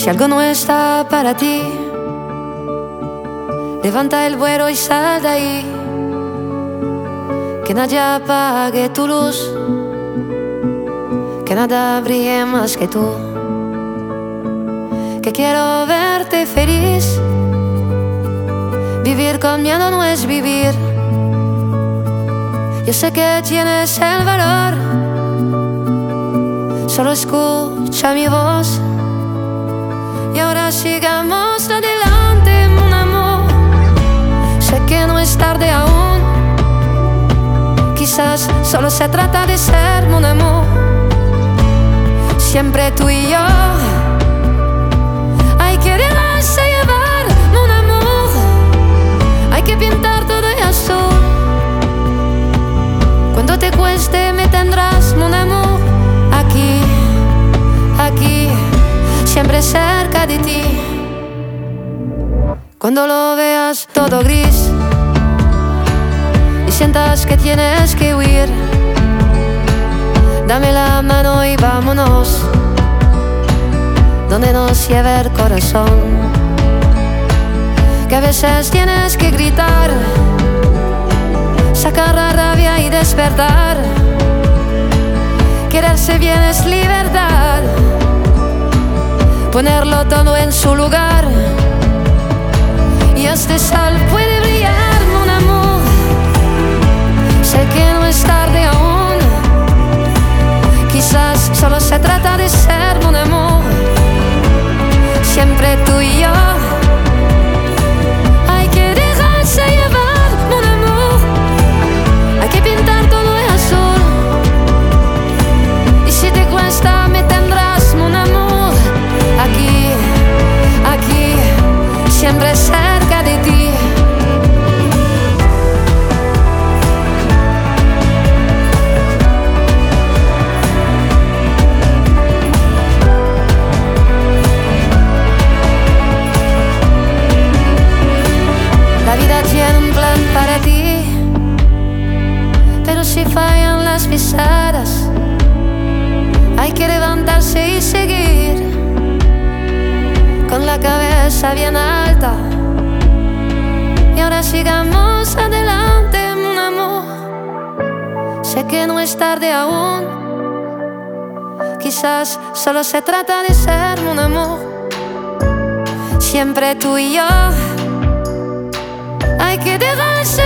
Si algo no está para ti, levanta el vuelo y sal de ahí. Que nadie apague tu luz, que nada brille más que tú. Que quiero verte feliz. Vivir con miedo no es vivir. Yo sé que tienes el valor, solo escucha mi voz. Y ahora sigamos adelante, mon amor. Sé que no es tarde aún. Quizás solo se trata de ser, mon amor. Siempre tú y yo. Hay que dejarse llevar, mon amor. Hay que pintar todo de azul. Cuando te cueste me tendrás, mon amor. Aquí, aquí, siempre cerca de ti. Cuando lo veas todo gris y sientas que tienes que huir, dame la mano y vámonos donde nos lleve el corazón. Que a veces tienes que gritar, sacar la rabia y despertar. Quererse bien es libertad, ponerlo todo en su lugar. Y este sol puede brillar, mon amor. Sé que no es tarde aún. Quizás solo se trata de ser, mon amor. Siempre tú y yo. Hay que dejarse llevar, mon amor. Hay que pintar todo de azul. Y si te cuesta me tendrás, mon amor. Aquí, aquí, siempre cerca de ti. La vida tiene un plan para ti, pero si fallan las pisadas, hay que levantarse y seguir con la cabeza bien alta. Y ahora sigamos adelante, mon amor. Sé que no es tarde aún. Quizás solo se trata de ser, mon amor. Siempre tú y yo. Hay que dejarse